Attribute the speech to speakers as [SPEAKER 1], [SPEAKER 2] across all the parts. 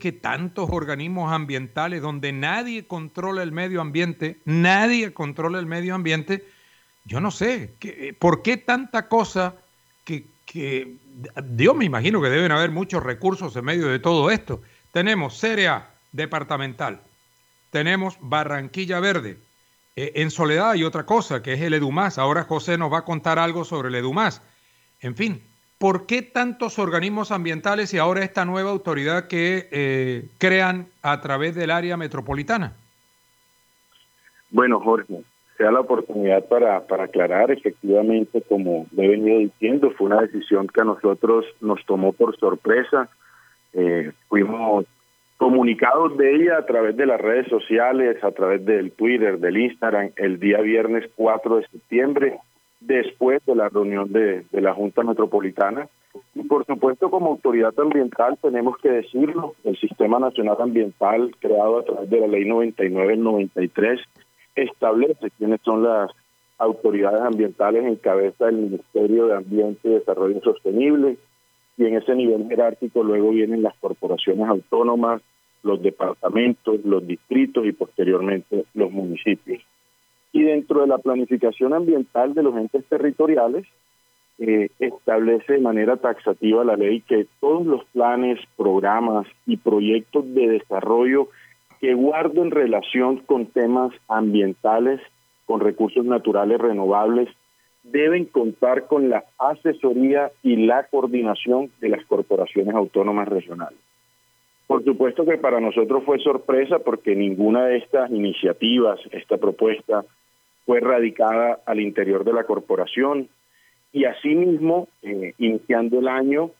[SPEAKER 1] que tantos organismos ambientales donde nadie controla el medio ambiente, yo no sé, ¿por qué tanta cosa que Dios, me imagino que deben haber muchos recursos en medio de todo esto? Tenemos CRA departamental, tenemos Barranquilla Verde, en Soledad hay otra cosa que es el EDUMAS. Ahora José nos va a contar algo sobre el EDUMAS. En fin, ¿por qué tantos organismos ambientales y ahora esta nueva autoridad que crean a través del área metropolitana?
[SPEAKER 2] Bueno, Jorge, sea la oportunidad para aclarar. Efectivamente, como le he venido diciendo, fue una decisión que a nosotros nos tomó por sorpresa. Fuimos comunicados de ella a través de las redes sociales, a través del Twitter, del Instagram, el día viernes 4 de septiembre, después de la reunión de la Junta Metropolitana. Y por supuesto, como autoridad ambiental, tenemos que decirlo, el Sistema Nacional Ambiental, creado a través de la Ley 99-93, establece quiénes son las autoridades ambientales en cabeza del Ministerio de Ambiente y Desarrollo Sostenible, y en ese nivel jerárquico luego vienen las corporaciones autónomas, los departamentos, los distritos y posteriormente los municipios. Y dentro de la planificación ambiental de los entes territoriales, establece de manera taxativa la ley que todos los planes, programas y proyectos de desarrollo que guarden relación con temas ambientales, con recursos naturales renovables, deben contar con la asesoría y la coordinación de las corporaciones autónomas regionales. Por supuesto que para nosotros fue sorpresa porque ninguna de estas iniciativas, esta propuesta, fue radicada al interior de la corporación. Y asimismo, iniciando el año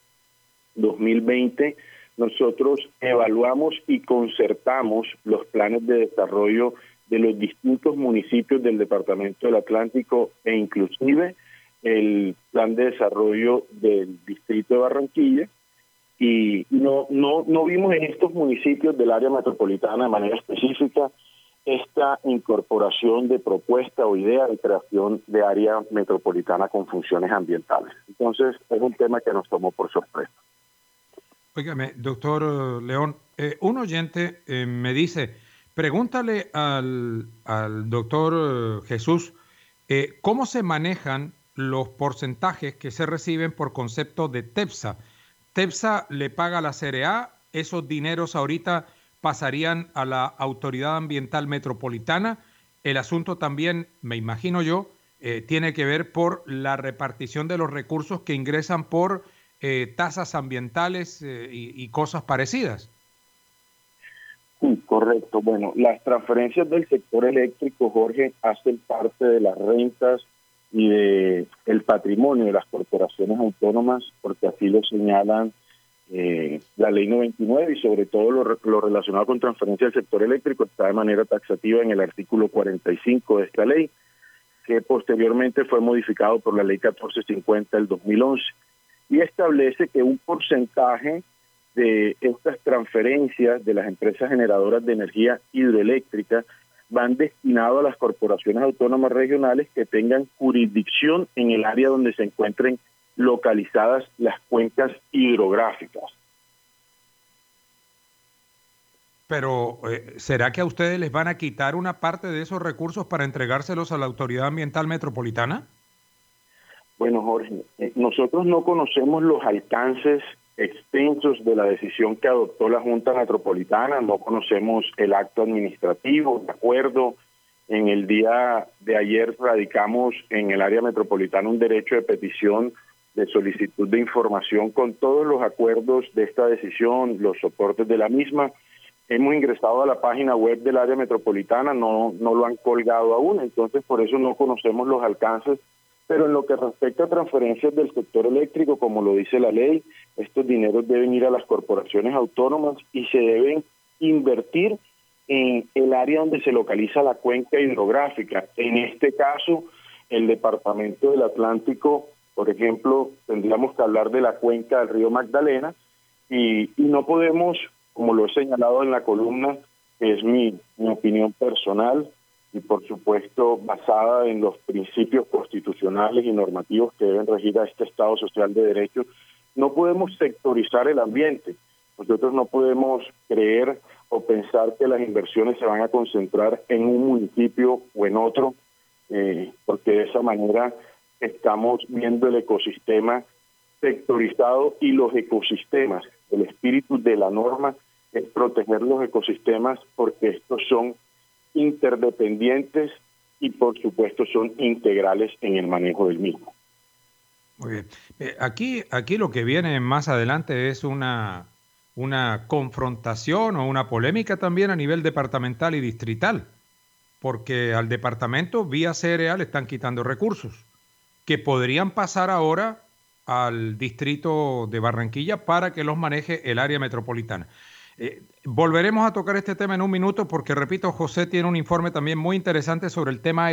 [SPEAKER 2] 2020, nosotros evaluamos y concertamos los planes de desarrollo de los distintos municipios del Departamento del Atlántico e inclusive el plan de desarrollo del distrito de Barranquilla, y no vimos en estos municipios del área metropolitana de manera específica esta incorporación de propuesta o idea de creación de área metropolitana con funciones ambientales. Entonces, es un tema que nos tomó por sorpresa.
[SPEAKER 1] Óigame, doctor León, un oyente me dice, pregúntale al doctor Jesús, ¿cómo se manejan los porcentajes que se reciben por concepto de TEPSA? TEPSA le paga a la CRA, esos dineros ahorita pasarían a la Autoridad Ambiental Metropolitana. El asunto también, me imagino yo, tiene que ver por la repartición de los recursos que ingresan por tasas ambientales y cosas parecidas.
[SPEAKER 2] Sí, correcto. Bueno, las transferencias del sector eléctrico, Jorge, hacen parte de las rentas y de el patrimonio de las corporaciones autónomas, porque así lo señalan la ley 99 y sobre todo lo relacionado con transferencia del sector eléctrico está de manera taxativa en el artículo 45 de esta ley, que posteriormente fue modificado por la ley 1450 del 2011, y establece que un porcentaje de estas transferencias de las empresas generadoras de energía hidroeléctrica van destinados a las corporaciones autónomas regionales que tengan jurisdicción en el área donde se encuentren localizadas las cuencas hidrográficas.
[SPEAKER 1] Pero, ¿será que a ustedes les van a quitar una parte de esos recursos para entregárselos a la Autoridad Ambiental Metropolitana?
[SPEAKER 2] Bueno, Jorge, nosotros no conocemos los alcances extensos de la decisión que adoptó la Junta Metropolitana, no conocemos el acto administrativo, de acuerdo. En el día de ayer radicamos en el área metropolitana un derecho de petición de solicitud de información con todos los acuerdos de esta decisión, los soportes de la misma. Hemos ingresado a la página web del área metropolitana, no lo han colgado aún, entonces por eso no conocemos los alcances, pero en lo que respecta a transferencias del sector eléctrico, como lo dice la ley, estos dineros deben ir a las corporaciones autónomas y se deben invertir en el área donde se localiza la cuenca hidrográfica. En este caso, el Departamento del Atlántico, por ejemplo, tendríamos que hablar de la cuenca del río Magdalena y no podemos, como lo he señalado en la columna, que es mi opinión personal y por supuesto basada en los principios constitucionales y normativos que deben regir a este Estado social de derecho, no podemos sectorizar el ambiente. Nosotros no podemos creer o pensar que las inversiones se van a concentrar en un municipio o en otro, porque de esa manera estamos viendo el ecosistema sectorizado y los ecosistemas. El espíritu de la norma es proteger los ecosistemas porque estos son interdependientes y por supuesto son integrales en el manejo del mismo.
[SPEAKER 1] Muy bien. Aquí lo que viene más adelante es una confrontación o una polémica también a nivel departamental y distrital, porque al departamento vía CRA le están quitando recursos que podrían pasar ahora al distrito de Barranquilla para que los maneje el área metropolitana. Volveremos a tocar este tema en un minuto porque, repito, José tiene un informe también muy interesante sobre el tema